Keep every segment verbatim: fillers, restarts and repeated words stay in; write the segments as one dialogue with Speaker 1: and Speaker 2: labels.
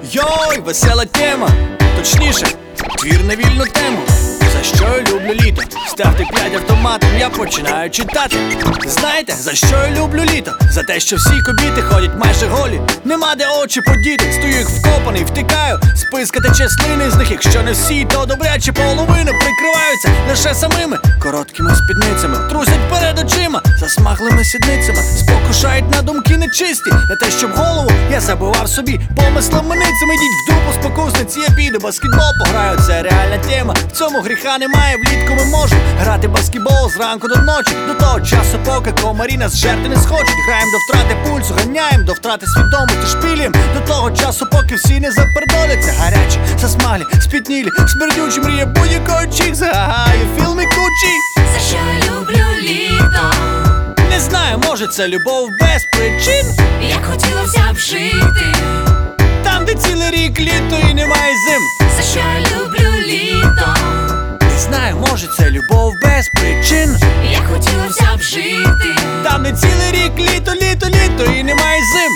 Speaker 1: Йой, весела тема, точніше, твір на вільну тему. За що я люблю літо? Ставте п'ять автоматом, я починаю читати. Знаєте, за що я люблю літо? За те, що всі кобіти ходять майже голі. Нема де очі подіти, стою як вкопаний, втикаю. Списка тече слини з них, якщо не всі, то добряче половина прикриваються лише самими короткими спідницями. Трусять перед очима, засмаглими сідницями. Спокушають на думки нечисті, на те, щоб голову я забивав собі помислами-ницями. Йдіть в дупу спокусниці, я піду баскетбол пограю, це реальна тема. В цьому гріха немає, влітку ми можемо грати баскетбол зранку до ночі. До того часу, поки комарі нас жерти не схочуть. Граємо до втрати пульсу, ганяємо до втрати свідомості, шпілім. До того часу, поки всі не запердоляться. Гарячі, засмаглі, спітнілі, смердючі мріє будь-якої чікс. Ага, you feel me, Gucci?
Speaker 2: За що я люблю літо?
Speaker 1: Не знаю, може це любов без причин.
Speaker 2: Як хотілося б жити
Speaker 1: Там, де цілий рік літо і немає зим.
Speaker 2: За що я люблю літо?
Speaker 1: Не знаю, може це любов без причин.
Speaker 2: Як хотілося б жити
Speaker 1: Там, де цілий рік літо, літо, літо і немає зим.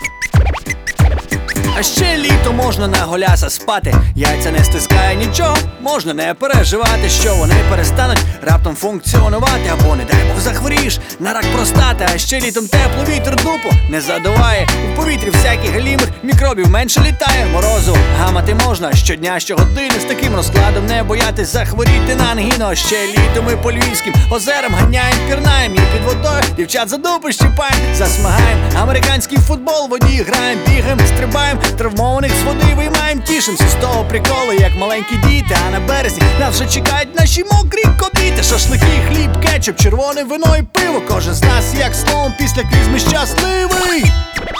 Speaker 1: А ще літо можна на голяса спати. Яйця не стискає нічого, можна не переживати, що вони перестануть раптом функціонувати. Або, не дай Бог, захворієш на рак простати. А ще літом тепло, вітер дупу не задуває. У повітрі всяких галімих мікробів менше літає. Морозу гамати можна щодня, щогодини. З таким розкладом не боятись захворіти на ангіну. А ще літо ми по львівським озерам ганяєм, пірнаєм. І під водою дівчат за дупи щіпаєм, засмагаєм. Американський футбол в воді граєм, бігаєм, стрибаєм. Травмованих з води виймаєм, тішимся з того приколу, як маленькі діти. А на березні нас вже чекають наші мокрі кобіти. Шашлики, хліб, кетчуп, червоне вино і пиво. Кожен з нас, як словом, після клізми щасливий.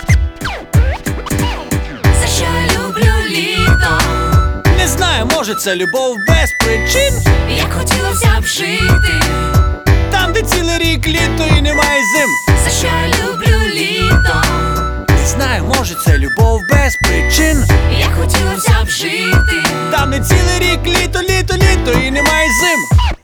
Speaker 2: За що я люблю літо?
Speaker 1: Не знаю, може це любов без причин.
Speaker 2: Як хотілося б жити
Speaker 1: Там, де цілий рік літо і немає зим.
Speaker 2: За що я люблю літо?
Speaker 1: Не знаю, може це любов без причин.
Speaker 2: Як хотілося б жити
Speaker 1: Там, де цілий рік літо, літо, літо і немає зим.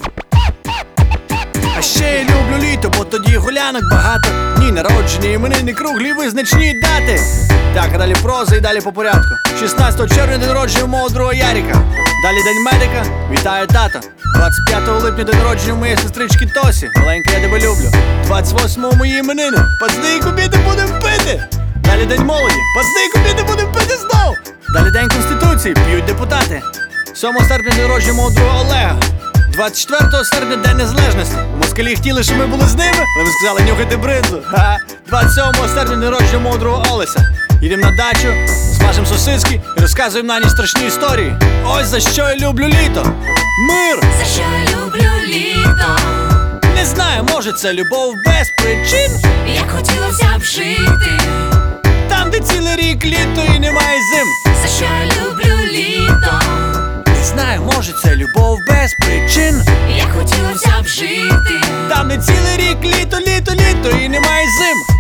Speaker 1: А ще я люблю літо, бо тоді гулянок багато. Дні народження, іменини, круглі, визначні дати. Так, а далі проза і далі по порядку. шістнадцятого червня день народження у мого друга Яріка. Далі день медика, вітаю тато. двадцять п'ятого липня день народження у моєї сестрички Тосі. Маленька, я тебе люблю. двадцять восьмого мої іменини. Пацани і кобіти будем пити. Далі день молоді. Пацани і кобіти будем пити знов. Далі день Конституції, п'ють депутати. сьомого серпня день народження мого друга Олега. двадцять четвертого серпня день незалежності. Москалі хотіли, щоб ми були з ними, але ми сказали нюхати бринзу. Ха. двадцять сьомого серпня день народження мого друга Олеся. Їдемо на дачу, смажемо сосиски і розказуємо на ніч страшні історії. Ось за що я люблю літо. Мир!
Speaker 2: За що я люблю літо?
Speaker 1: Не знаю, може це любов без причин.
Speaker 2: Як хотілося б жити
Speaker 1: Там, де цілий рік літо і немає зим.
Speaker 2: За що я люблю літо?
Speaker 1: Не знаю, може це любов без причин.
Speaker 2: Як хотілося б жити
Speaker 1: Там, де цілий рік літо, літо, літо і немає зим.